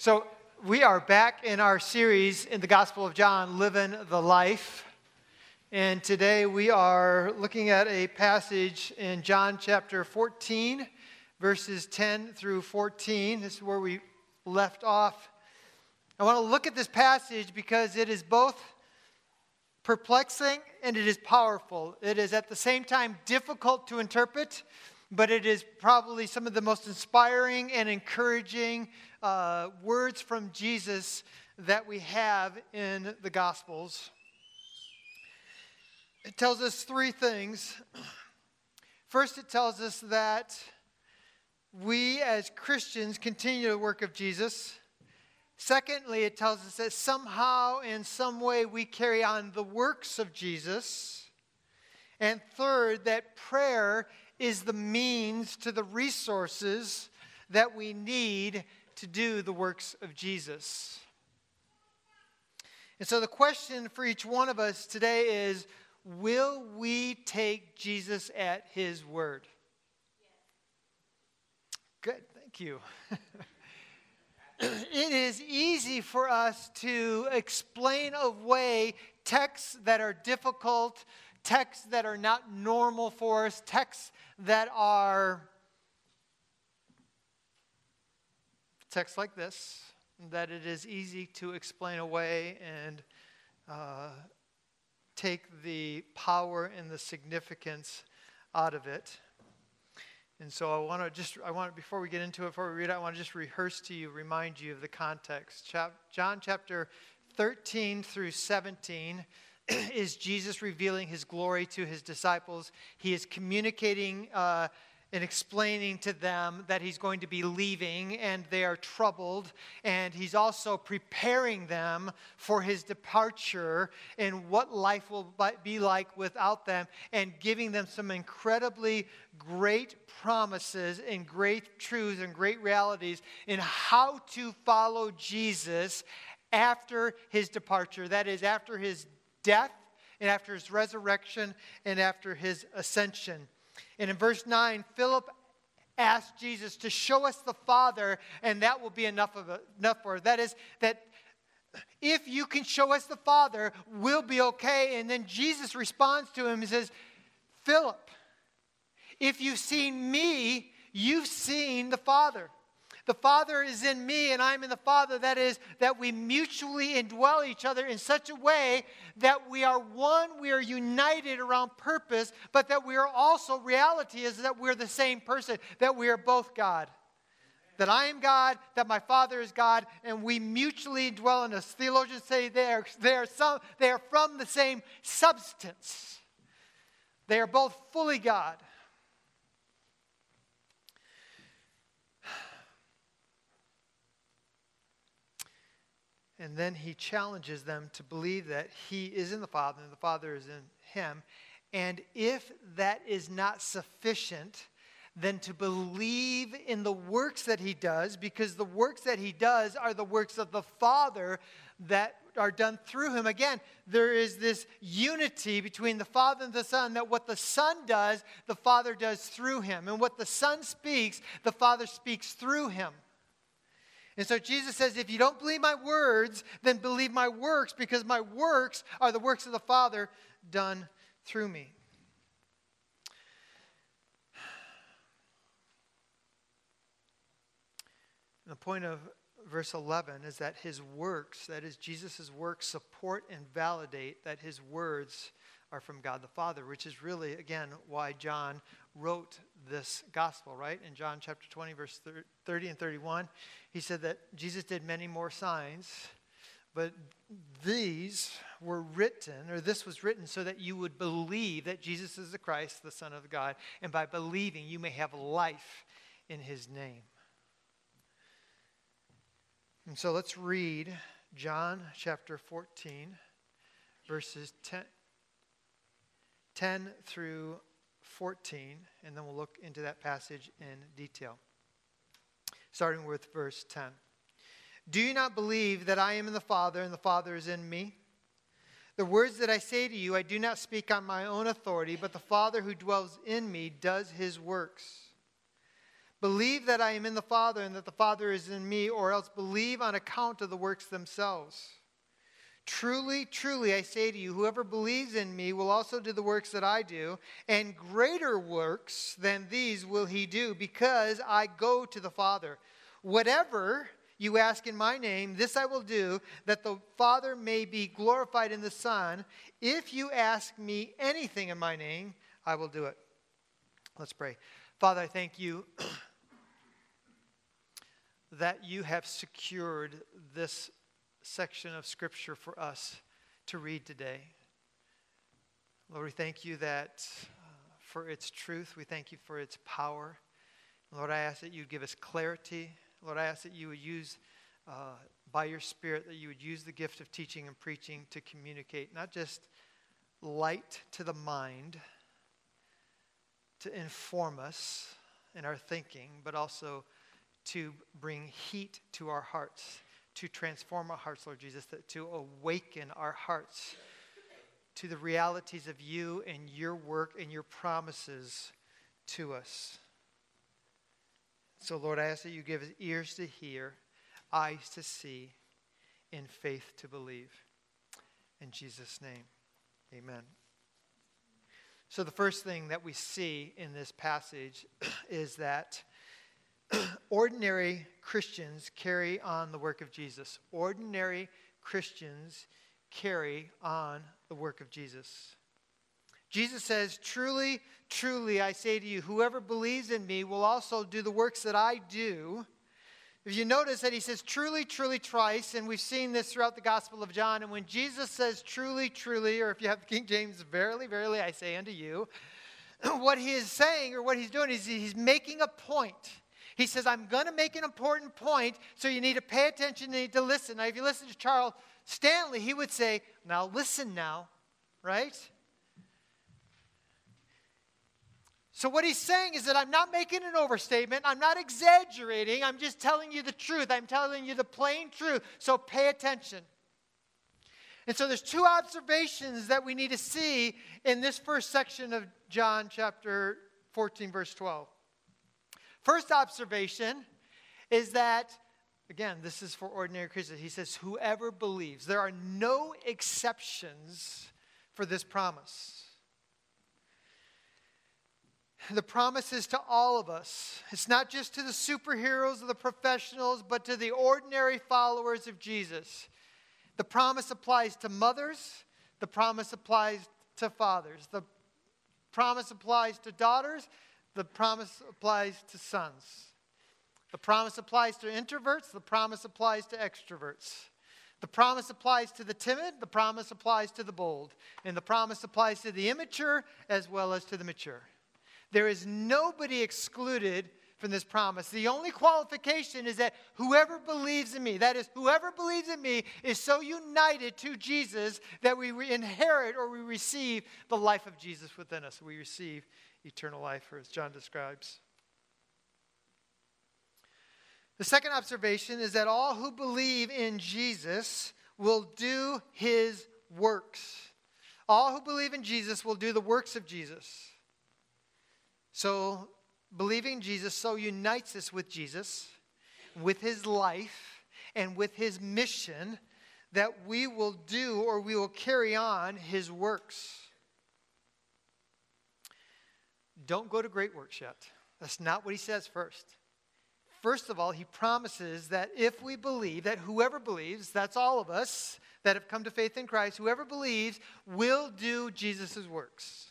So we are back in our series in the Gospel of John, Living the Life. And today we are looking at a passage in John chapter 14, verses 10 through 14. This is where we left off. I want to look at this passage because it is both perplexing and it is powerful. It is at the same time difficult to interpret, but it is probably some of the most inspiring and encouraging words from Jesus that we have in the Gospels. It tells us three things. First, it tells us that we as Christians continue the work of Jesus. Secondly, it tells us that somehow, in some way, we carry on the works of Jesus. And third, that prayer is the means to the resources that we need to do the works of Jesus. And so the question for each one of us today is, will we take Jesus at his word? Good, thank you. It is easy for us to explain away texts that are difficult, texts that are not normal for us, texts that are texts like this, that it is easy to explain away and take the power and the significance out of it. And so before we get into it, before we read it, I want to just remind you of the context. John chapter 13 through 17 is Jesus revealing his glory to his disciples. He is communicating and explaining to them that he's going to be leaving, and they are troubled. And he's also preparing them for his departure and what life will be like without them, and giving them some incredibly great promises and great truths and great realities in how to follow Jesus after his departure. That is, after his death and after his resurrection and after his ascension. And in verse 9, Philip asked Jesus to show us the Father, and that will be enough for us. That is, that if you can show us the Father, we'll be okay. And then Jesus responds to him and says, Philip, if you've seen me, you've seen the Father. The Father is in me and I'm in the Father. That is, that we mutually indwell each other in such a way that we are one, we are united around purpose, but that we are also, reality is that we're the same person, that we are both God. That I am God, that my Father is God, and we mutually dwell in us. Theologians say they are from the same substance. They are both fully God. And then he challenges them to believe that he is in the Father and the Father is in him. And if that is not sufficient, then to believe in the works that he does, because the works that he does are the works of the Father that are done through him. Again, there is this unity between the Father and the Son, that what the Son does, the Father does through him. And what the Son speaks, the Father speaks through him. And so Jesus says, if you don't believe my words, then believe my works, because my works are the works of the Father done through me. And the point of verse 11 is that his works, that is Jesus' works, support and validate that his words are from God the Father, which is really, again, why John wrote this gospel, right? In John chapter 20, verse 30 and 31, he said that Jesus did many more signs, but this was written so that you would believe that Jesus is the Christ, the Son of God, and by believing you may have life in his name. And so let's read John chapter 14, verses 10 through 14, and then we'll look into that passage in detail. Starting with verse 10. Do you not believe that I am in the Father and the Father is in me? The words that I say to you, I do not speak on my own authority, but the Father who dwells in me does his works. Believe that I am in the Father and that the Father is in me, or else believe on account of the works themselves. Truly, truly, I say to you, whoever believes in me will also do the works that I do, and greater works than these will he do, because I go to the Father. Whatever you ask in my name, this I will do, that the Father may be glorified in the Son. If you ask me anything in my name, I will do it. Let's pray. Father, I thank you that you have secured this section of Scripture for us to read today. Lord, we thank you that for its truth. We thank you for its power. Lord, I ask that you give us clarity. Lord, I ask that you would use, by your Spirit, that you would use the gift of teaching and preaching to communicate not just light to the mind, to inform us in our thinking, but also to bring heat to our hearts, to transform our hearts, Lord Jesus, to awaken our hearts to the realities of you and your work and your promises to us. So, Lord, I ask that you give us ears to hear, eyes to see, and faith to believe. In Jesus' name, amen. So the first thing that we see in this passage is that ordinary Christians carry on the work of Jesus. Ordinary Christians carry on the work of Jesus. Jesus says, truly, truly, I say to you, whoever believes in me will also do the works that I do. If you notice that he says truly, truly twice, and we've seen this throughout the Gospel of John, and when Jesus says truly, truly, or if you have King James, verily, verily, I say unto you, what he is saying or what he's doing is he's making a point. He says, I'm going to make an important point, so you need to pay attention, you need to listen. Now, if you listen to Charles Stanley, he would say, now listen now, right? So what he's saying is that I'm not making an overstatement. I'm not exaggerating. I'm just telling you the truth. I'm telling you the plain truth. So pay attention. And so there's two observations that we need to see in this first section of John chapter 14, verse 12. First observation is that, again, this is for ordinary Christians. He says, whoever believes. There are no exceptions for this promise. The promise is to all of us. It's not just to the superheroes or the professionals, but to the ordinary followers of Jesus. The promise applies to mothers. The promise applies to fathers. The promise applies to daughters. The promise applies to sons. The promise applies to introverts. The promise applies to extroverts. The promise applies to the timid. The promise applies to the bold. And the promise applies to the immature as well as to the mature. There is nobody excluded from this promise. The only qualification is that whoever believes in me, that is, whoever believes in me is so united to Jesus that we inherit or we receive the life of Jesus within us. We receive eternal life, as John describes. The second observation is that all who believe in Jesus will do his works. All who believe in Jesus will do the works of Jesus. So, believing Jesus so unites us with Jesus, with his life, and with his mission that we will do or we will carry on his works. Don't go to great works yet. That's not what he says first. First of all, he promises that if we believe, that whoever believes, that's all of us that have come to faith in Christ, whoever believes will do Jesus' works.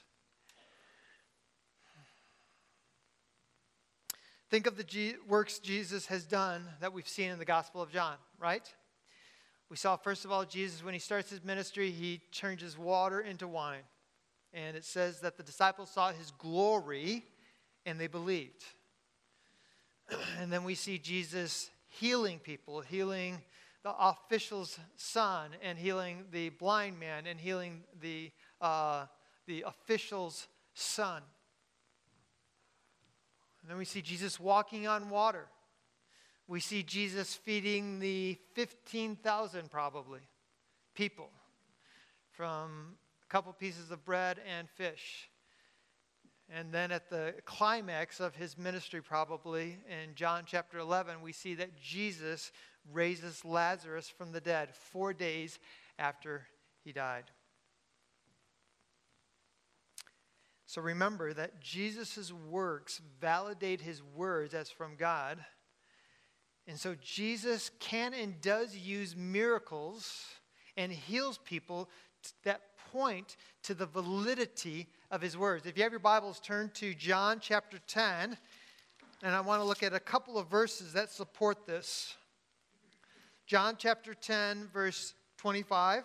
Think of the works Jesus has done that we've seen in the Gospel of John, right? We saw, first of all, Jesus, when he starts his ministry, he changes water into wine. And it says that the disciples saw his glory and they believed. And then we see Jesus healing people, healing the official's son, and healing the blind man, and healing the official's son. And then we see Jesus walking on water. We see Jesus feeding the 15,000 probably people from a couple pieces of bread and fish. And then at the climax of his ministry, probably in John chapter 11, we see that Jesus raises Lazarus from the dead 4 days after he died. So remember that Jesus' works validate his words as from God. And so Jesus can and does use miracles and heals people that point to the validity of his words. If you have your Bibles, turn to John chapter 10, and I want to look at a couple of verses that support this. John chapter 10, verse 25.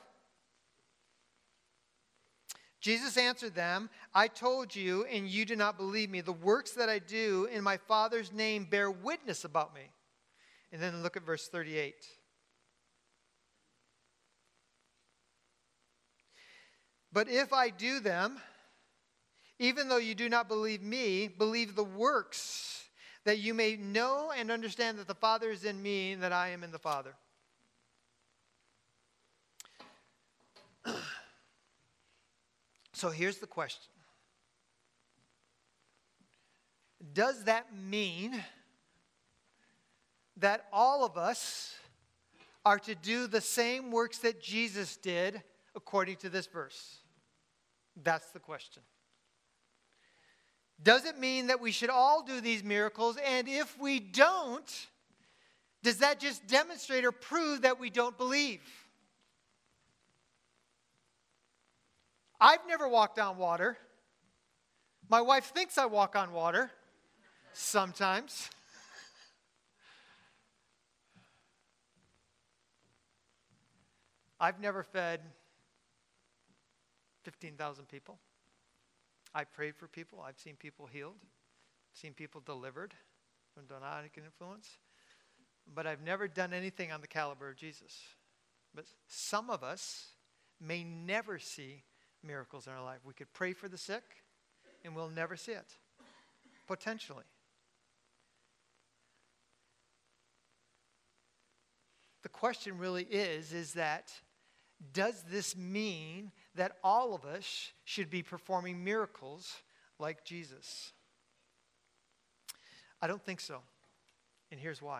Jesus answered them, I told you, and you do not believe me. The works that I do in my Father's name bear witness about me. And then look at verse 38. But if I do them, even though you do not believe me, believe the works, that you may know and understand that the Father is in me and that I am in the Father. So here's the question. Does that mean that all of us are to do the same works that Jesus did according to this verse? That's the question. Does it mean that we should all do these miracles? And if we don't, does that just demonstrate or prove that we don't believe? I've never walked on water. My wife thinks I walk on water sometimes. I've never fed 15,000 people. I've prayed for people. I've seen people healed. Seen people delivered from demonic influence. But I've never done anything on the caliber of Jesus. But some of us may never see miracles in our life. We could pray for the sick, and we'll never see it. Potentially. The question really is that does this mean that all of us should be performing miracles like Jesus? I don't think so. And here's why.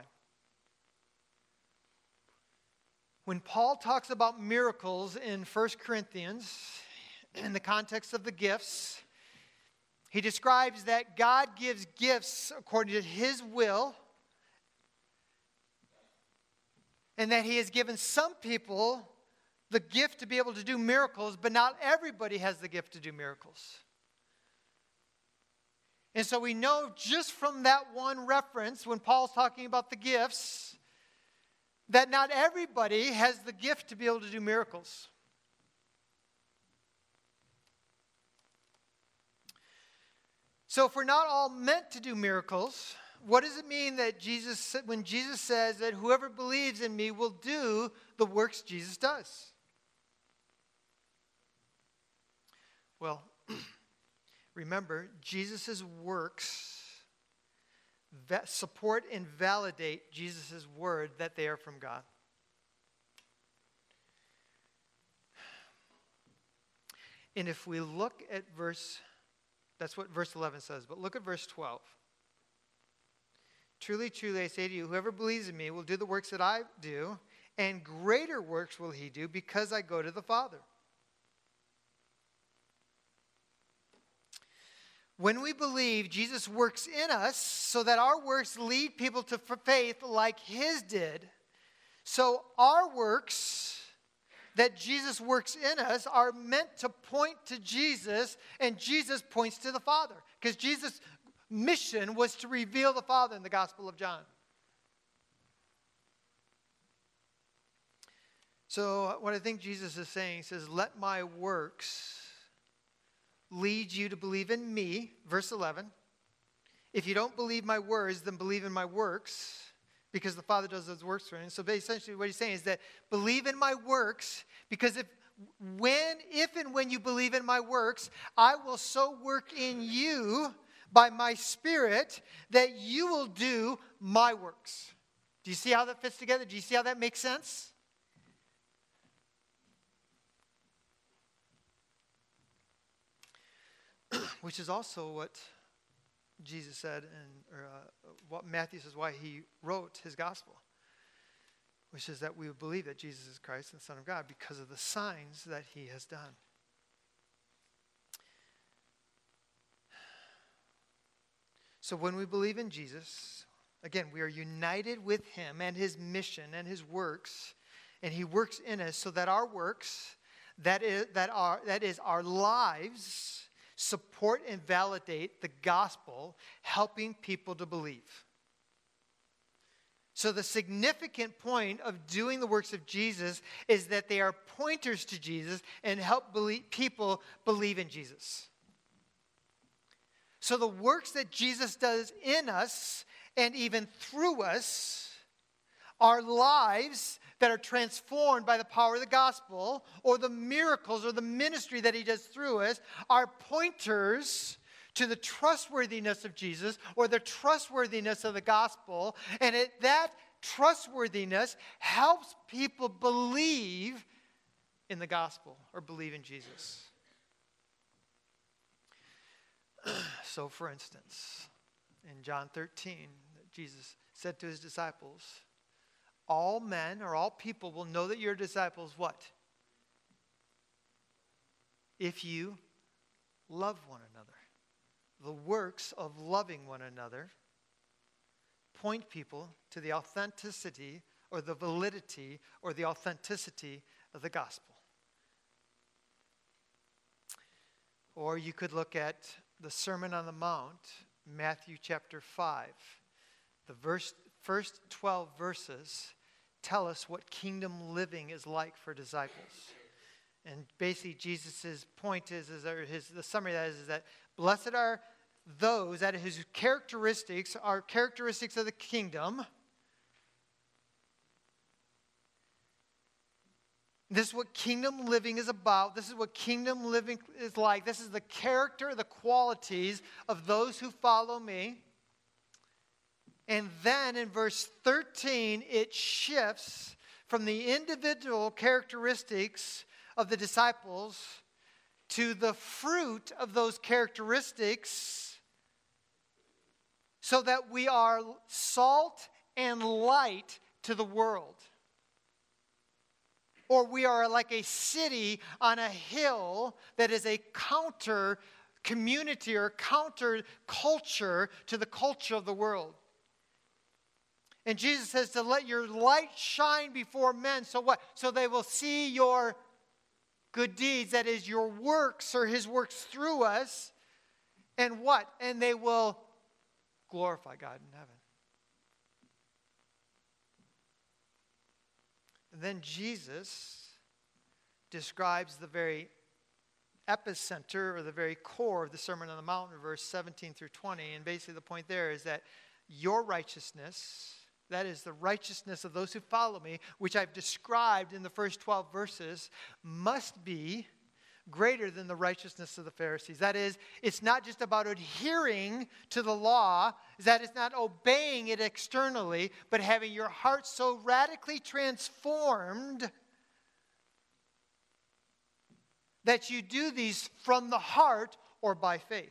When Paul talks about miracles in 1 Corinthians, in the context of the gifts, he describes that God gives gifts according to his will, and that he has given some people the gift to be able to do miracles, but not everybody has the gift to do miracles. And so we know just from that one reference, when Paul's talking about the gifts, that not everybody has the gift to be able to do miracles. So if we're not all meant to do miracles, what does it mean that when Jesus says that whoever believes in me will do the works Jesus does? Well, remember, Jesus' works support and validate Jesus' word that they are from God. And if we look at that's what verse 11 says, but look at verse 12. Truly, truly, I say to you, whoever believes in me will do the works that I do, and greater works will he do because I go to the Father. When we believe, Jesus works in us so that our works lead people to faith like his did. So our works that Jesus works in us are meant to point to Jesus, and Jesus points to the Father. Because Jesus' mission was to reveal the Father in the Gospel of John. So what I think Jesus is saying, he says, let my works lead you to believe in me, verse 11. If you don't believe my words, then believe in my works, because the Father does those works for him. So essentially what he's saying is that believe in my works, because if and when you believe in my works, I will so work in you by my Spirit that you will do my works. Do you see how that fits together? Do you see how that makes sense? which is also what Jesus said, and what Matthew says why he wrote his gospel, which is that we would believe that Jesus is Christ and the Son of God because of the signs that he has done. So when we believe in Jesus, again, we are united with him and his mission and his works, and he works in us so that our works, that is our lives, support and validate the gospel, helping people to believe. So the significant point of doing the works of Jesus is that they are pointers to Jesus and help people believe in Jesus. So the works that Jesus does in us and even through us are lives that are transformed by the power of the gospel, or the miracles or the ministry that he does through us are pointers to the trustworthiness of Jesus or the trustworthiness of the gospel. And that trustworthiness helps people believe in the gospel or believe in Jesus. So, for instance, in John 13, Jesus said to his disciples, all men or all people will know that you're disciples, what? If you love one another. The works of loving one another point people to the authenticity or the validity or the authenticity of the gospel. Or you could look at the Sermon on the Mount, Matthew chapter 5. The first 12 verses tell us what kingdom living is like for disciples. And basically Jesus' point the summary of that is that blessed are those that whose characteristics are characteristics of the kingdom. This is what kingdom living is about. This is what kingdom living is like. This is the character, the qualities of those who follow me. And then in verse 13, it shifts from the individual characteristics of the disciples to the fruit of those characteristics, so that we are salt and light to the world. Or we are like a city on a hill that is a counter community or counter culture to the culture of the world. And Jesus says to let your light shine before men. So what? So they will see your good deeds, that is your works or his works through us. And what? And they will glorify God in heaven. And then Jesus describes the very epicenter or the very core of the Sermon on the Mount in verse 17 through 20. And basically the point there is that your righteousness, that is the righteousness of those who follow me, which I've described in the first 12 verses, must be greater than the righteousness of the Pharisees. That is, it's not just about adhering to the law, that is not obeying it externally, but having your heart so radically transformed that you do these from the heart or by faith.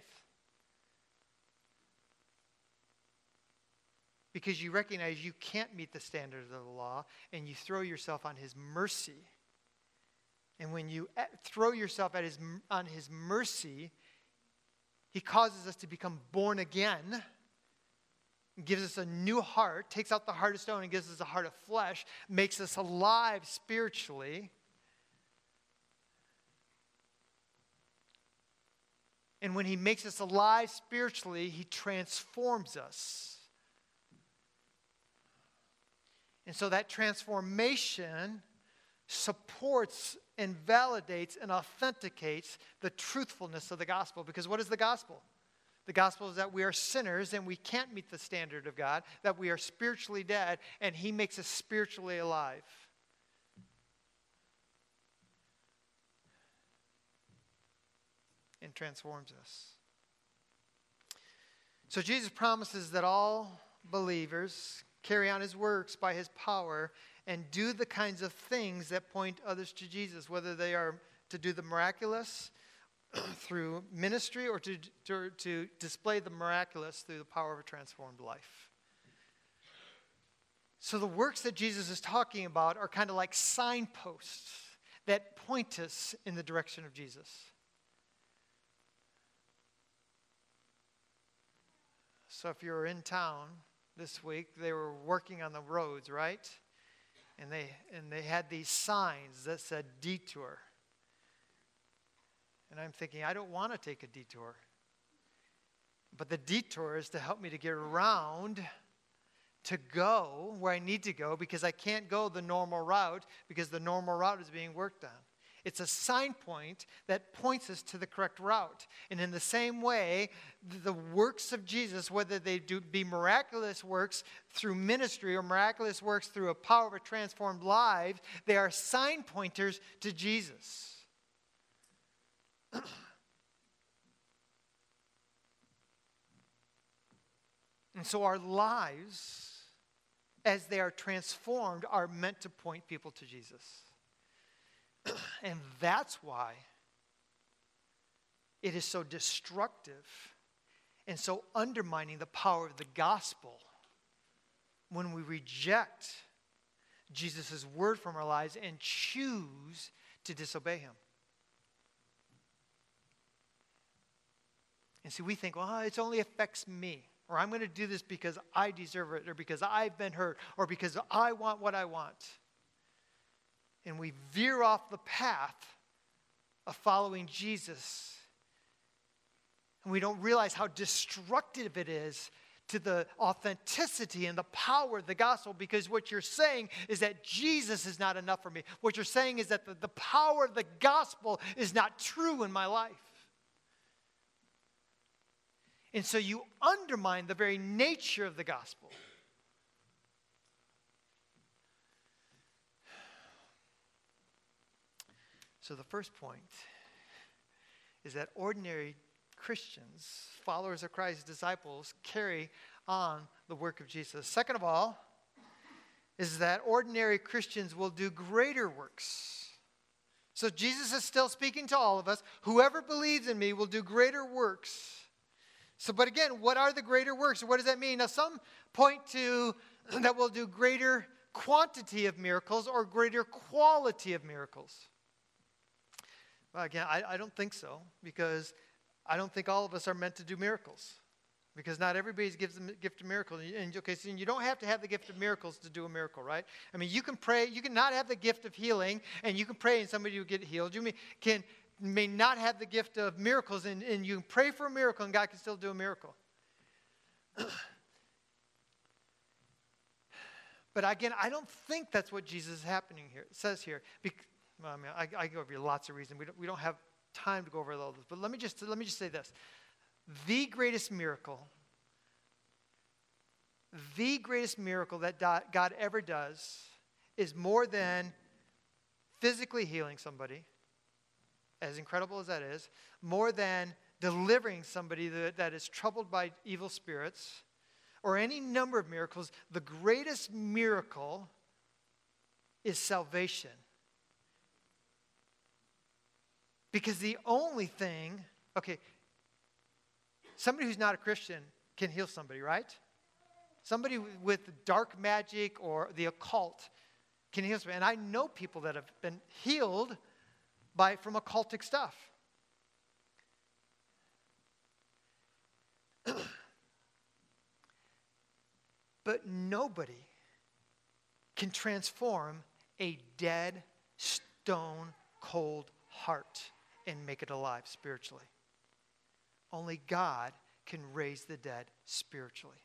Because you recognize you can't meet the standards of the law, and you throw yourself on his mercy. And when you throw yourself on his mercy, he causes us to become born again, gives us a new heart, takes out the heart of stone and gives us a heart of flesh, makes us alive spiritually. And when he makes us alive spiritually, he transforms us. And so that transformation supports and validates and authenticates the truthfulness of the gospel. Because what is the gospel? The gospel is that we are sinners and we can't meet the standard of God, that we are spiritually dead, and he makes us spiritually alive. And transforms us. So Jesus promises that all believers carry on his works by his power and do the kinds of things that point others to Jesus, whether they are to do the miraculous through ministry or to display the miraculous through the power of a transformed life. So the works that Jesus is talking about are kind of like signposts that point us in the direction of Jesus. So if you're in town this week, they were working on the roads, right? And they had these signs that said detour. And I'm thinking, I don't want to take a detour. But the detour is to help me to get around, to go where I need to go, because I can't go the normal route because the normal route is being worked on. It's a sign point that points us to the correct route. And in the same way, the works of Jesus, whether they be miraculous works through ministry or miraculous works through a power of a transformed life, they are sign pointers to Jesus. And so our lives, as they are transformed, are meant to point people to Jesus. And that's why it is so destructive and so undermining the power of the gospel when we reject Jesus' word from our lives and choose to disobey him. And see, we think, well, it only affects me. Or I'm going to do this because I deserve it, or because I've been hurt, or because I want what I want. And we veer off the path of following Jesus. And we don't realize how destructive it is to the authenticity and the power of the gospel, because what you're saying is that Jesus is not enough for me. What you're saying is that the power of the gospel is not true in my life. And so you undermine the very nature of the gospel. So the first point is that ordinary Christians, followers of Christ, disciples, carry on the work of Jesus. Second of all, is that ordinary Christians will do greater works. So Jesus is still speaking to all of us. Whoever believes in me will do greater works. So, but again, what are the greater works? What does that mean? Now, some point to that we'll do greater quantity of miracles or greater quality of miracles. Well, again, I don't think so, because I don't think all of us are meant to do miracles, because not everybody gives the gift of miracles. And okay, so you don't have to have the gift of miracles to do a miracle, right? I mean, you can pray, you can not have the gift of healing, and you can pray and somebody will get healed. You may not have the gift of miracles, and you can pray for a miracle, and God can still do a miracle. But again, I don't think that's what Jesus is happening here. It says here. Well, I mean, I go over lots of reasons. We don't have time to go over all this. But let me just say this: the greatest miracle that God ever does is more than physically healing somebody, as incredible as that is, more than delivering somebody that is troubled by evil spirits, or any number of miracles. The greatest miracle is salvation. Because the only thing, okay, somebody who's not a Christian can heal somebody, right? Somebody with dark magic or the occult can heal somebody. And I know people that have been healed from occultic stuff. But nobody can transform a dead, stone cold heart and make it alive spiritually. Only God can raise the dead spiritually.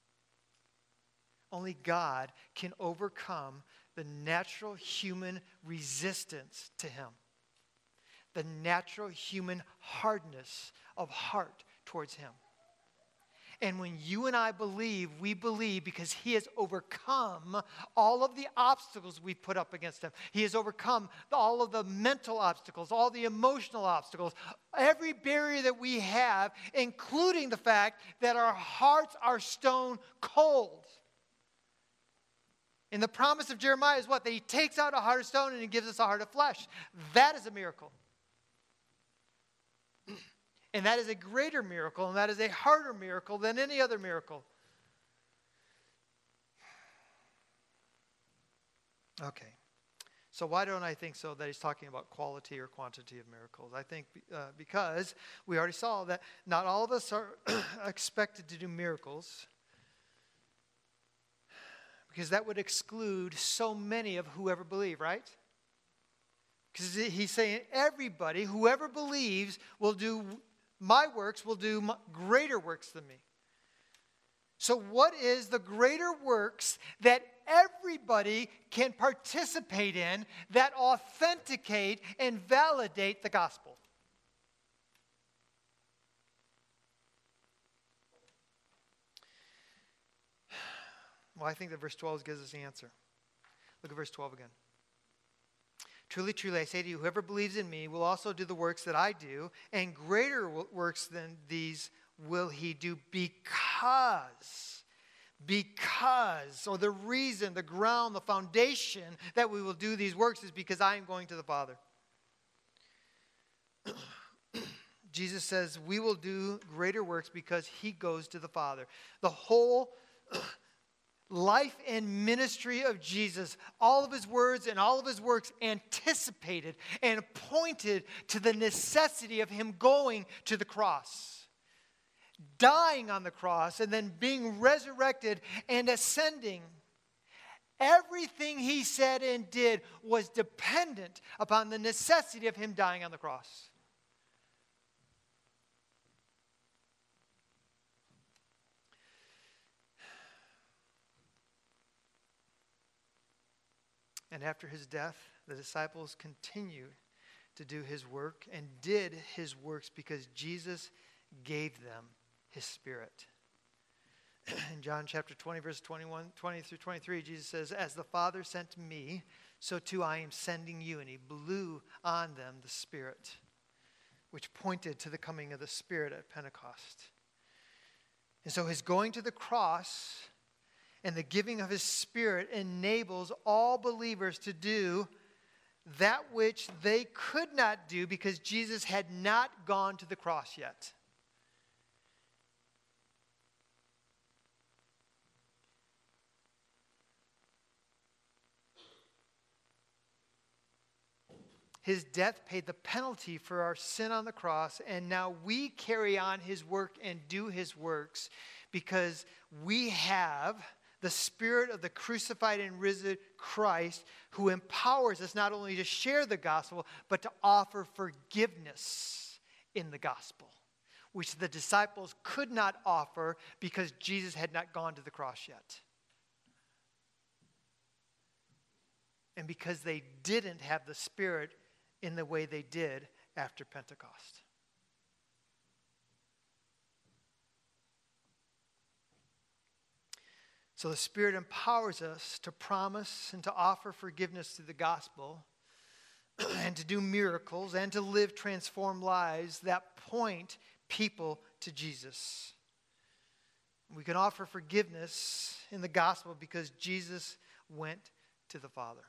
Only God can overcome the natural human resistance to him, the natural human hardness of heart towards him. And when you and I believe, we believe because he has overcome all of the obstacles we put up against him. He has overcome all of the mental obstacles, all the emotional obstacles, every barrier that we have, including the fact that our hearts are stone cold. And the promise of Jeremiah is what? That he takes out a heart of stone and he gives us a heart of flesh. That is a miracle. And that is a greater miracle, and that is a harder miracle than any other miracle. Okay. So why don't I think so that he's talking about quality or quantity of miracles? I think because we already saw that not all of us are expected to do miracles, because that would exclude so many of whoever believe, right? Because he's saying everybody, whoever believes, will do my works, will do greater works than me. So what is the greater works that everybody can participate in that authenticate and validate the gospel? Well, I think that verse 12 gives us the answer. Look at verse 12 again. Truly, truly, I say to you, whoever believes in me will also do the works that I do, and greater works than these will he do because, or the reason, the ground, the foundation that we will do these works is because I am going to the Father. Jesus says we will do greater works because he goes to the Father. The whole life and ministry of Jesus, all of his words and all of his works anticipated and pointed to the necessity of him going to the cross, dying on the cross, and then being resurrected and ascending. Everything he said and did was dependent upon the necessity of him dying on the cross. And after his death, the disciples continued to do his work and did his works because Jesus gave them his Spirit. In John chapter 20, verse 20 through 23, Jesus says, as the Father sent me, so too I am sending you. And he blew on them the Spirit, which pointed to the coming of the Spirit at Pentecost. And so his going to the cross and the giving of his Spirit enables all believers to do that which they could not do because Jesus had not gone to the cross yet. His death paid the penalty for our sin on the cross, and now we carry on his work and do his works because we have the Spirit of the crucified and risen Christ who empowers us not only to share the gospel, but to offer forgiveness in the gospel, which the disciples could not offer because Jesus had not gone to the cross yet. And because they didn't have the Spirit in the way they did after Pentecost. So the Spirit empowers us to promise and to offer forgiveness through the gospel and to do miracles and to live transformed lives that point people to Jesus. We can offer forgiveness in the gospel because Jesus went to the Father.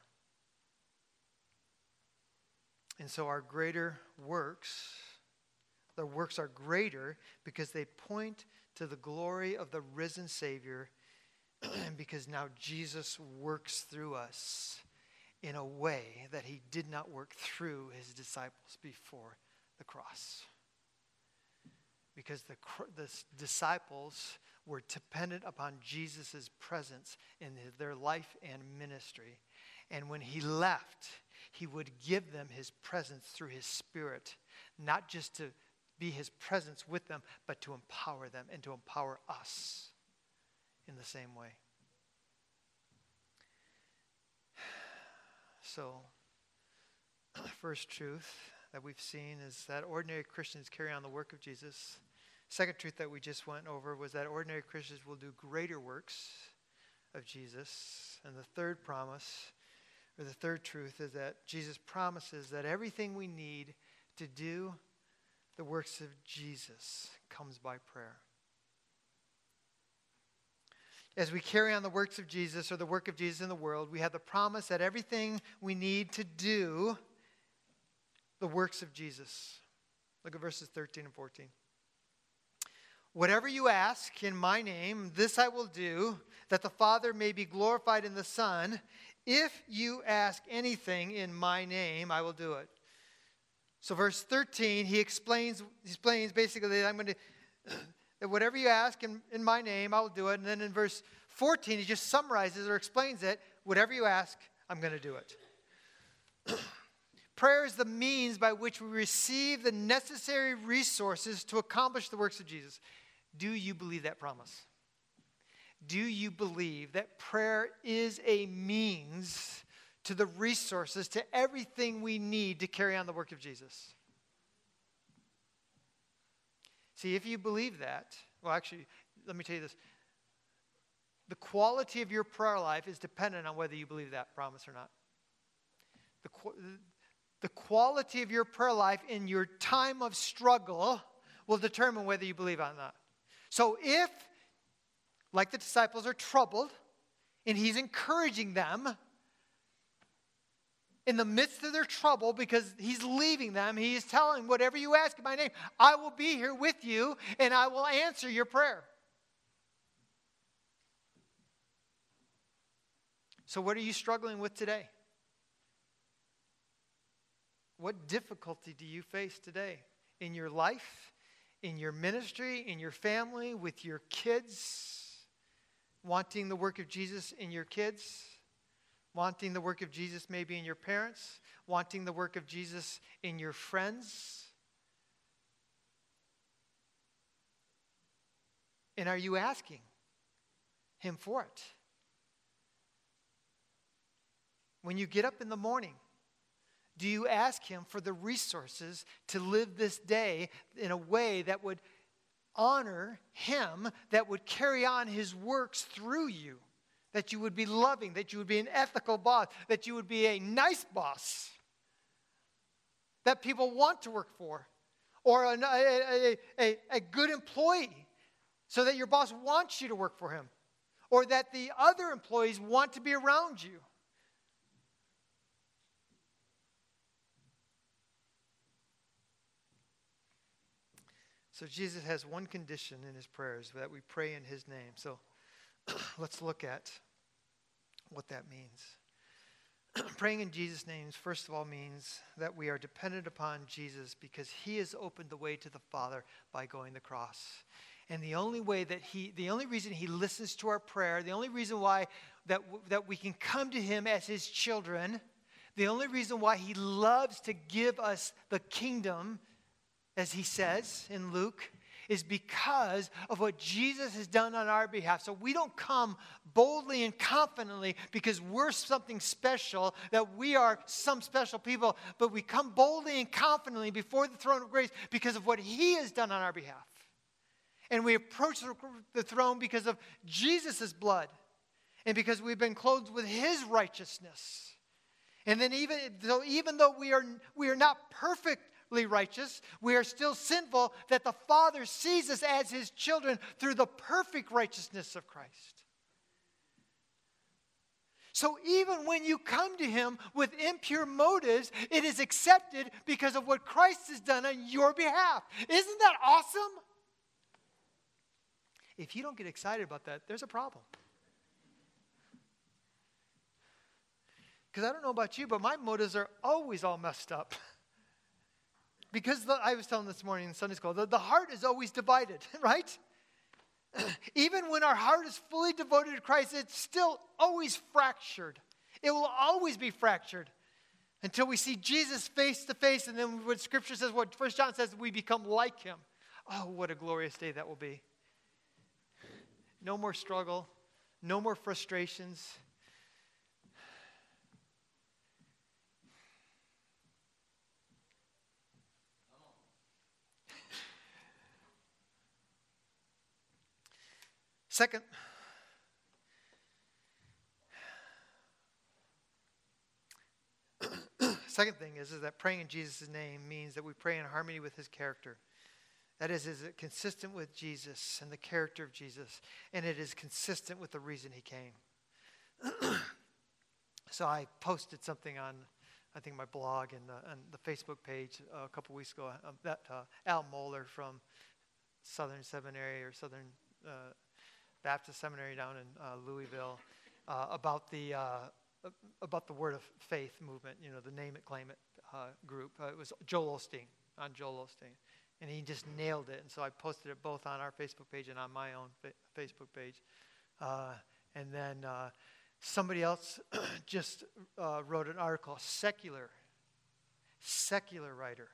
And so our greater works, the works are greater because they point to the glory of the risen Savior and because now Jesus works through us in a way that he did not work through his disciples before the cross. Because the disciples were dependent upon Jesus' presence in their life and ministry. And when he left, he would give them his presence through his Spirit, not just to be his presence with them, but to empower them and to empower us in the same way. So, the first truth that we've seen is that ordinary Christians carry on the work of Jesus. Second truth that we just went over was that ordinary Christians will do greater works of Jesus. And the third promise, or the third truth, is that Jesus promises that everything we need to do the works of Jesus comes by prayer. As we carry on the works of Jesus or the work of Jesus in the world, we have the promise that everything we need to do the works of Jesus Look at verses 13 and 14. Whatever you ask in my name, this I will do, that the Father may be glorified in the Son. If you ask anything in my name, I will do it. So verse 13, he explains basically that I'm going to, that whatever you ask in my name, I will do it. And then in verse 14, he just summarizes or explains it. Whatever you ask, I'm going to do it. Prayer is the means by which we receive the necessary resources to accomplish the works of Jesus. Do you believe that promise? Do you believe that prayer is a means to the resources, to everything we need to carry on the work of Jesus? See, if you believe that, well, actually, let me tell you this. The quality of your prayer life is dependent on whether you believe that promise or not. The quality of your prayer life in your time of struggle will determine whether you believe it or not. So if, like the disciples are troubled, and he's encouraging them in the midst of their trouble because he's leaving them, he is telling, whatever you ask in my name, I will be here with you and I will answer your prayer. So what are you struggling with today? What difficulty do you face today in your life, in your ministry, in your family, with your kids? Wanting the work of Jesus in your kids? Wanting the work of Jesus maybe in your parents? Wanting the work of Jesus in your friends? And are you asking him for it? When you get up in the morning, do you ask him for the resources to live this day in a way that would honor him, that would carry on his works through you? That you would be loving, that you would be an ethical boss, that you would be a nice boss that people want to work for, or a good employee so that your boss wants you to work for him, or that the other employees want to be around you. So Jesus has one condition in his prayers, that we pray in his name. So let's look at what that means. Praying in Jesus' name, first of all, means that we are dependent upon Jesus because he has opened the way to the Father by going the cross. And the only reason he listens to our prayer, the only reason why that we can come to him as his children, the only reason why he loves to give us the kingdom, as he says in Luke, is because of what Jesus has done on our behalf. So we don't come boldly and confidently because we're something special, that we are some special people, but we come boldly and confidently before the throne of grace because of what he has done on our behalf. And we approach the throne because of Jesus' blood and because we've been clothed with his righteousness. And then even though we are not perfectly righteous, we are still sinful, that the Father sees us as his children through the perfect righteousness of Christ. So even when you come to him with impure motives, it is accepted because of what Christ has done on your behalf. Isn't that awesome? If you don't get excited about that, there's a problem. Because I don't know about you, but my motives are always all messed up. Because I was telling this morning in Sunday school, the heart is always divided, right? Even when our heart is fully devoted to Christ, it's still always fractured. It will always be fractured until we see Jesus face to face. And then what Scripture says, what 1 John says, we become like him. Oh, what a glorious day that will be. No more struggle. No more frustrations. Second thing is that praying in Jesus' name means that we pray in harmony with his character. That is it consistent with Jesus and the character of Jesus, and it is consistent with the reason he came. So I posted something on I think my blog and the Facebook page a couple weeks ago, that Al Mohler from Southern Seminary or Southern Baptist Seminary down in Louisville, about the Word of Faith movement, the Name It, Claim It group. It was Joel Osteen, and he just nailed it. And so I posted it both on our Facebook page and on my own Facebook page. And then somebody else just wrote an article, secular writer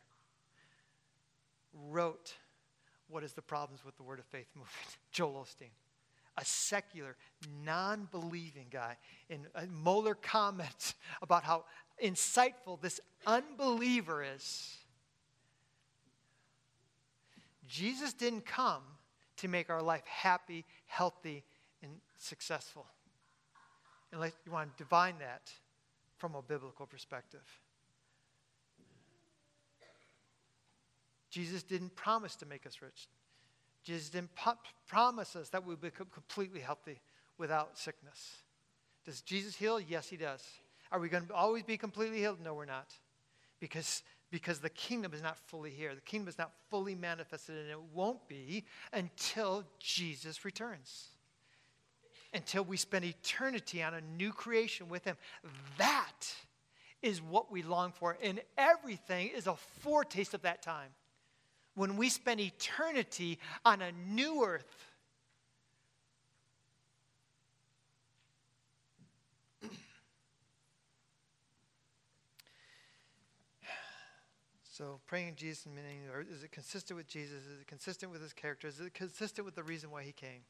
wrote what is the problems with the Word of Faith movement. Joel Osteen, a secular, non-believing guy. And Mohler comments about how insightful this unbeliever is. Jesus didn't come to make our life happy, healthy, and successful. Unless you want to divine that from a biblical perspective. Jesus didn't promise to make us rich. Jesus didn't promise us that we would become completely healthy without sickness. Does Jesus heal? Yes, he does. Are we going to always be completely healed? No, we're not. Because the kingdom is not fully here. The kingdom is not fully manifested, and it won't be until Jesus returns. Until we spend eternity on a new creation with him. That is what we long for, and everything is a foretaste of that time. When we spend eternity on a new earth. So praying in Jesus' meaning, or is it consistent with Jesus? Is it consistent with his character? Is it consistent with the reason why he came?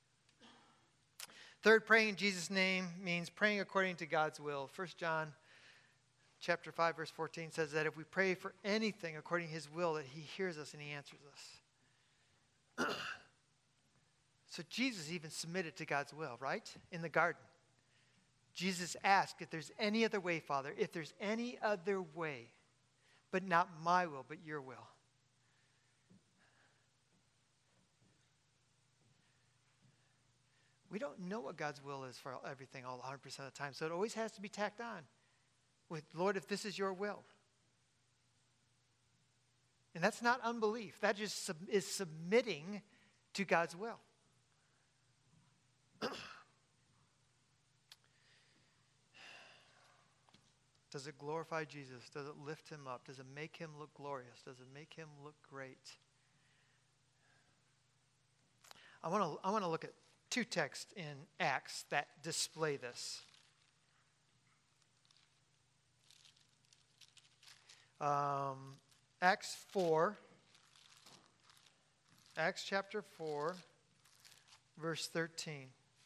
Third, praying in Jesus' name means praying according to God's will. 1 John chapter 5, verse 14 says that if we pray for anything according to his will, that he hears us and he answers us. So Jesus even submitted to God's will, right? In the garden. Jesus asked, if there's any other way, Father, if there's any other way, but not my will, but your will. We don't know what God's will is for everything all 100% of the time. So it always has to be tacked on with, Lord, if this is your will. And that's not unbelief. That just is submitting to God's will. Does it glorify Jesus? Does it lift him up? Does it make him look glorious? Does it make him look great? I want to look at two texts in Acts that display this. Acts chapter 4, verse 13.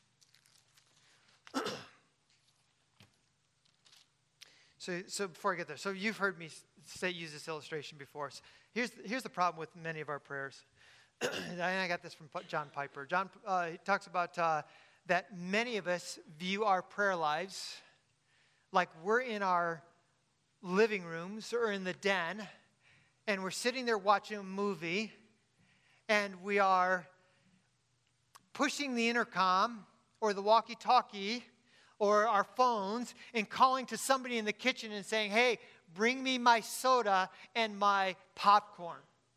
So before I get there, so you've heard me use this illustration before. So here's the problem with many of our prayers. And I got this from John Piper. He talks about that many of us view our prayer lives like we're in our living rooms or in the den, and we're sitting there watching a movie, and we are pushing the intercom or the walkie-talkie or our phones and calling to somebody in the kitchen and saying, hey, bring me my soda and my popcorn.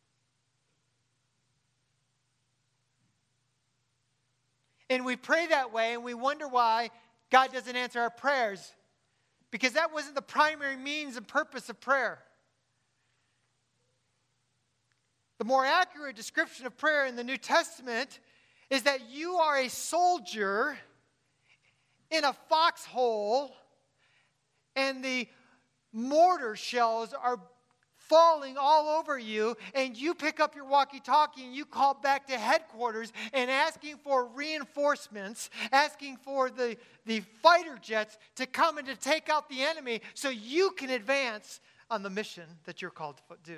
And we pray that way, and we wonder why God doesn't answer our prayers. Because that wasn't the primary means and purpose of prayer. The more accurate description of prayer in the New Testament is that you are a soldier in a foxhole, and the mortar shells are falling all over you, and you pick up your walkie-talkie and you call back to headquarters and asking for reinforcements, asking for the fighter jets to come and to take out the enemy so you can advance on the mission that you're called to do.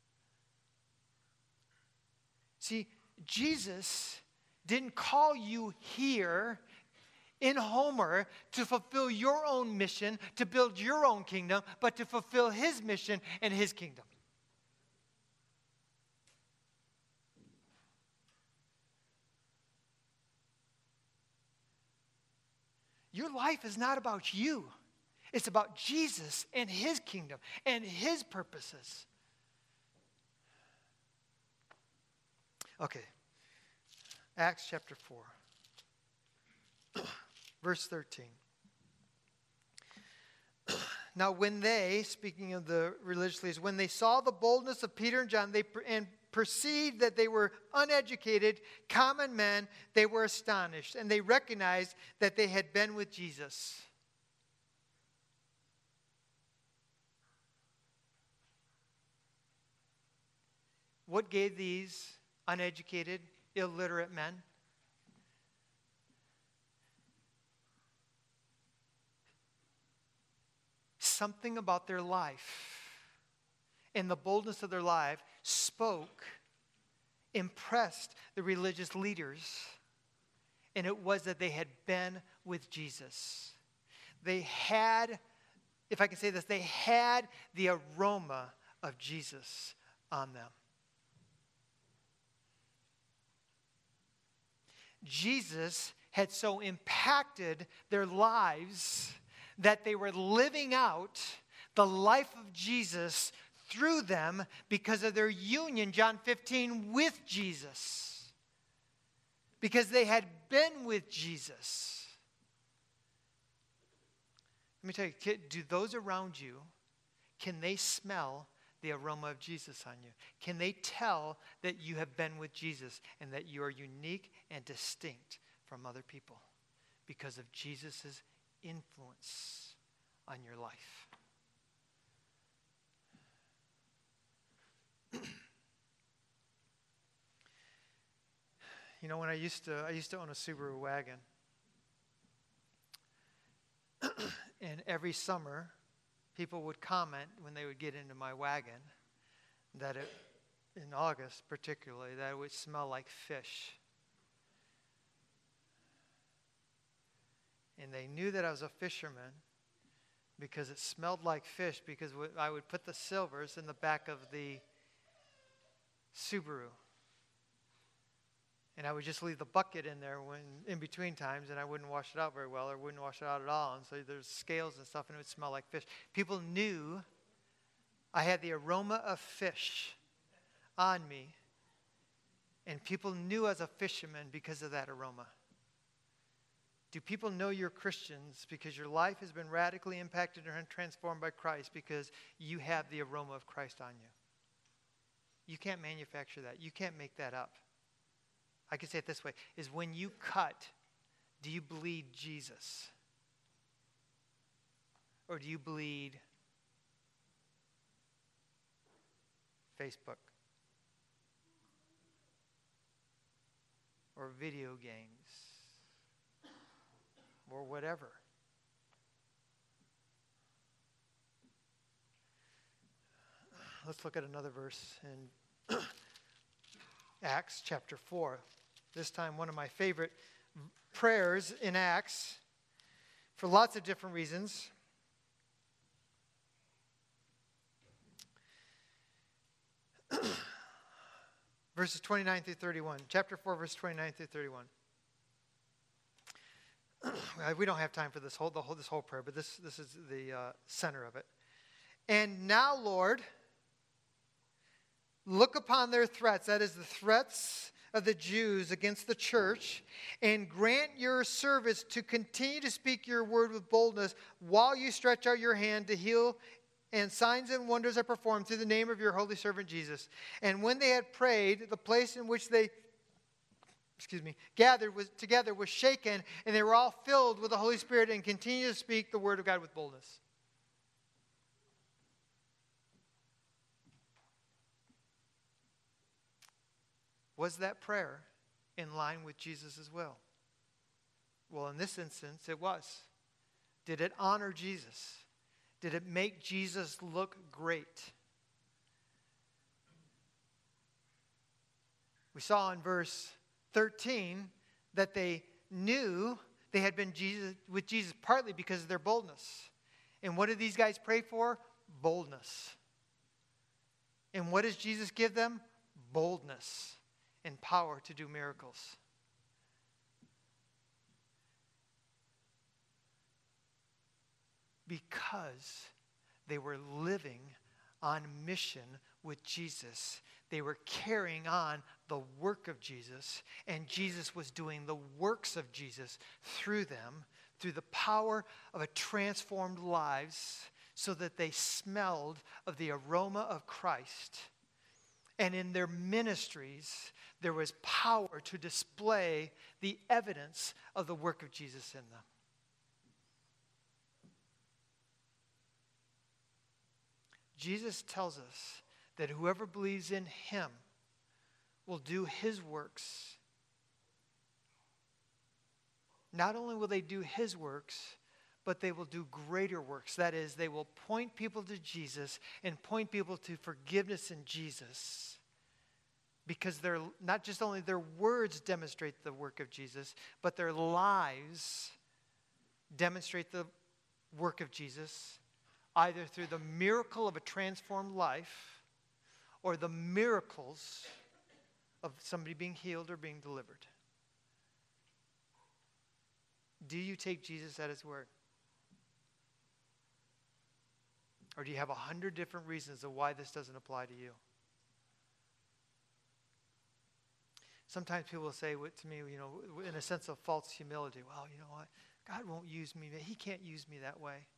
See, Jesus didn't call you here in Homer to fulfill your own mission, to build your own kingdom, but to fulfill his mission and his kingdom. Your life is not about you. It's about Jesus and his kingdom and his purposes. Okay. Acts chapter 4. Verse 13. Now when they, speaking of the religious leaders, when they saw the boldness of Peter and John, and perceived that they were uneducated, common men, they were astonished, and they recognized that they had been with Jesus. What gave these uneducated, illiterate men? Something about their life and the boldness of their life impressed the religious leaders, and it was that they had been with Jesus. They had, if I can say this, they had the aroma of Jesus on them. Jesus had so impacted their lives that they were living out the life of Jesus through them because of their union, John 15, with Jesus. Because they had been with Jesus. Let me tell you, do those around you, can they smell the aroma of Jesus on you? Can they tell that you have been with Jesus and that you are unique and distinct from other people because of Jesus' influence on your life? You know, when I used to own a Subaru wagon, and every summer, people would comment when they would get into my wagon that in August particularly, that it would smell like fish. And they knew that I was a fisherman because it smelled like fish, because I would put the silvers in the back of the Subaru. And I would just leave the bucket in there in between times, and I wouldn't wash it out very well, or wouldn't wash it out at all. And so there's scales and stuff, and it would smell like fish. People knew I had the aroma of fish on me, and people knew I was a fisherman because of that aroma. Do people know you're Christians because your life has been radically impacted and transformed by Christ because you have the aroma of Christ on you? You can't manufacture that. You can't make that up. I can say it this way, is when you cut, do you bleed Jesus? Or do you bleed Facebook? Or video games? Or whatever? Let's look at another verse in Acts chapter 4. This time one of my favorite prayers in Acts for lots of different reasons. Verses 29 through 31. Chapter 4, verse 29 through 31. We don't have time for this whole prayer, but this is the center of it. And now, Lord, look upon their threats, that is the threats of the Jews against the church, and grant your servants to continue to speak your word with boldness while you stretch out your hand to heal, and signs and wonders are performed through the name of your holy servant Jesus. And when they had prayed, the place in which they gathered together was shaken, and they were all filled with the Holy Spirit and continued to speak the word of God with boldness. Was that prayer in line with Jesus' will? Well, in this instance, it was. Did it honor Jesus? Did it make Jesus look great? We saw in verse 13 that they knew they had been with Jesus partly because of their boldness. And what did these guys pray for? Boldness. And what does Jesus give them? Boldness and power to do miracles. because they were living on mission with Jesus. They were carrying on the work of Jesus, and Jesus was doing the works of Jesus through them, through the power of a transformed lives, so that they smelled of the aroma of Christ. And in their ministries, there was power to display the evidence of the work of Jesus in them. Jesus tells us that whoever believes in him will do his works. Not only will they do his works, but they will do greater works. That is, they will point people to Jesus and point people to forgiveness in Jesus. Because they're not just only their words demonstrate the work of Jesus, but their lives demonstrate the work of Jesus, either through the miracle of a transformed life or the miracles of somebody being healed or being delivered. Do you take Jesus at his word? Or do you have 100 different reasons of why this doesn't apply to you? Sometimes people will say to me, in a sense of false humility, well, you know what? God won't use me. He can't use me that way.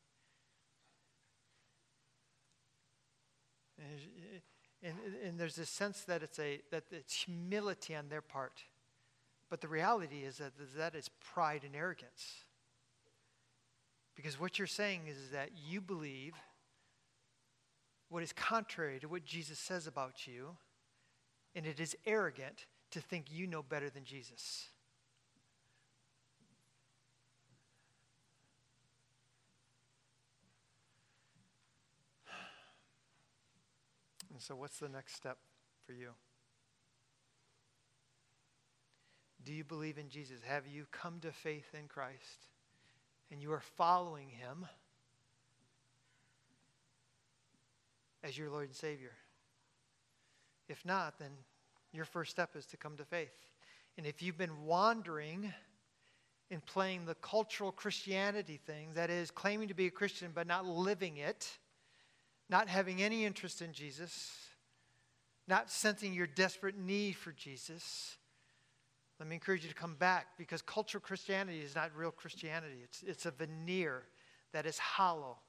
And there's this sense that it's humility on their part. But the reality is that is pride and arrogance. Because what you're saying is that you believe what is contrary to what Jesus says about you, and it is arrogant to think you know better than Jesus. And so what's the next step for you? Do you believe in Jesus? Have you come to faith in Christ? And you are following him as your Lord and Savior? If not, then your first step is to come to faith. And if you've been wandering in playing the cultural Christianity thing, that is, claiming to be a Christian but not living it, not having any interest in Jesus, not sensing your desperate need for Jesus, let me encourage you to come back, because cultural Christianity is not real Christianity. It's a veneer that is hollow,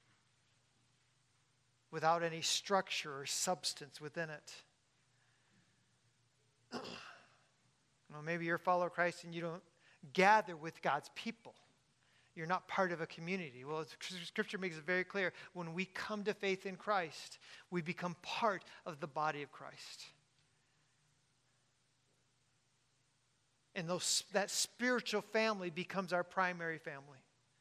without any structure or substance within it. Maybe you're a follower of Christ and you don't gather with God's people. You're not part of a community. Well, Scripture makes it very clear. When we come to faith in Christ, we become part of the body of Christ. And that spiritual family becomes our primary family.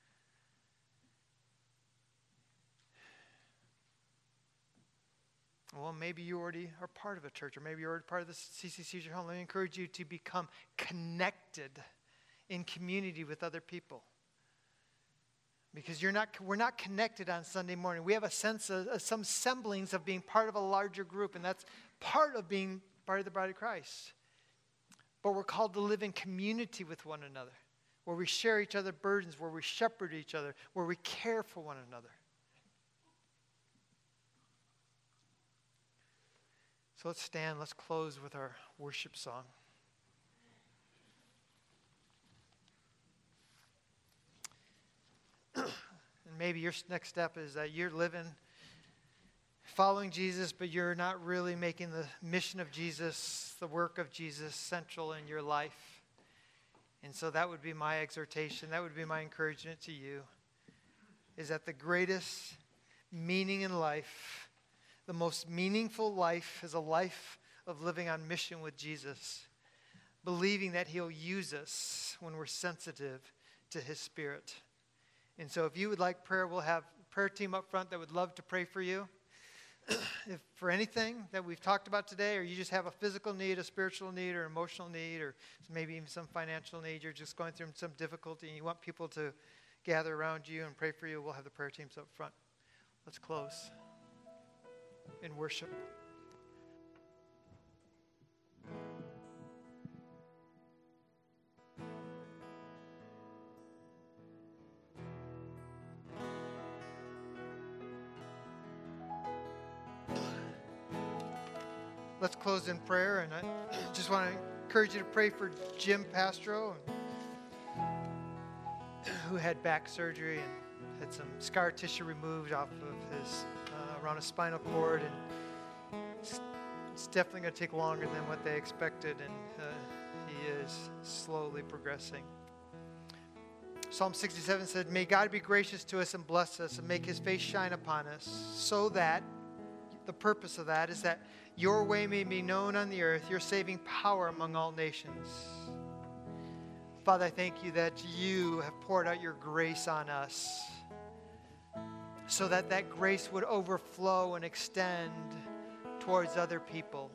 Well, maybe you already are part of a church, or maybe you're already part of the CCC your home. Let me encourage you to become connected in community with other people. Because we're not connected on Sunday morning. We have a sense of some semblance of being part of a larger group, and that's part of being part of the bride of Christ. But we're called to live in community with one another, where we share each other's burdens, where we shepherd each other, where we care for one another. So let's stand, let's close with our worship song. And maybe your next step is that you're following Jesus, but you're not really making the mission of Jesus, the work of Jesus, central in your life. And so that would be my exhortation, that would be my encouragement to you, is that the greatest meaning in life, the most meaningful life, is a life of living on mission with Jesus, believing that he'll use us when we're sensitive to his Spirit. And so if you would like prayer, we'll have a prayer team up front that would love to pray for you. If for anything that we've talked about today, or you just have a physical need, a spiritual need, or emotional need, or maybe even some financial need, you're just going through some difficulty and you want people to gather around you and pray for you, we'll have the prayer teams up front. Let's close in worship. let's close in prayer. And I just want to encourage you to pray for Jim Pastro, who had back surgery and had some scar tissue removed off of his around his spinal cord, and it's definitely going to take longer than what they expected, and he is slowly progressing. Psalm 67 said, "May God be gracious to us and bless us and make his face shine upon us, so that," the purpose of that is that your way may be known on the earth, your saving power among all nations. Father, I thank you that you have poured out your grace on us so that that grace would overflow and extend towards other people.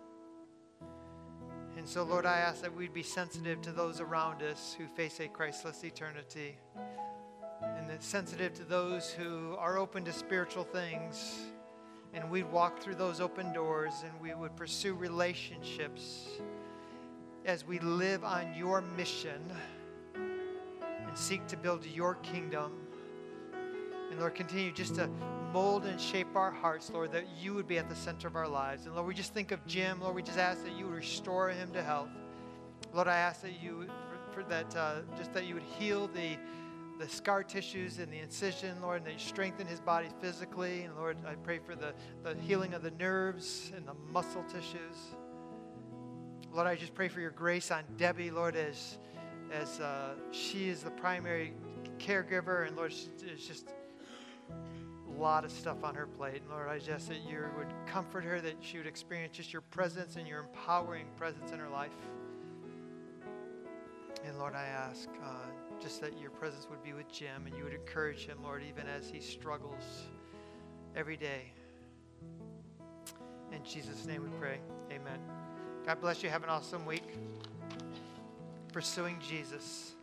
And so, Lord, I ask that we'd be sensitive to those around us who face a Christless eternity, and that sensitive to those who are open to spiritual things, and we'd walk through those open doors and we would pursue relationships as we live on your mission and seek to build your kingdom. And Lord, continue just to mold and shape our hearts, Lord, that you would be at the center of our lives. And Lord, we just think of Jim. Lord, we just ask that you would restore him to health. Lord, I ask that you would, just that you would heal the scar tissues and the incision, Lord, and that you strengthen his body physically. And Lord, I pray for the healing of the nerves and the muscle tissues. Lord, I just pray for your grace on Debbie, Lord, as she is the primary caregiver, and Lord, it's just a lot of stuff on her plate. And Lord, I just that you would comfort her, that she would experience just your presence and your empowering presence in her life. And Lord, I ask just that your presence would be with Jim, and you would encourage him, Lord, even as he struggles every day. In Jesus' name we pray. Amen. God bless you. Have an awesome week. Pursuing Jesus.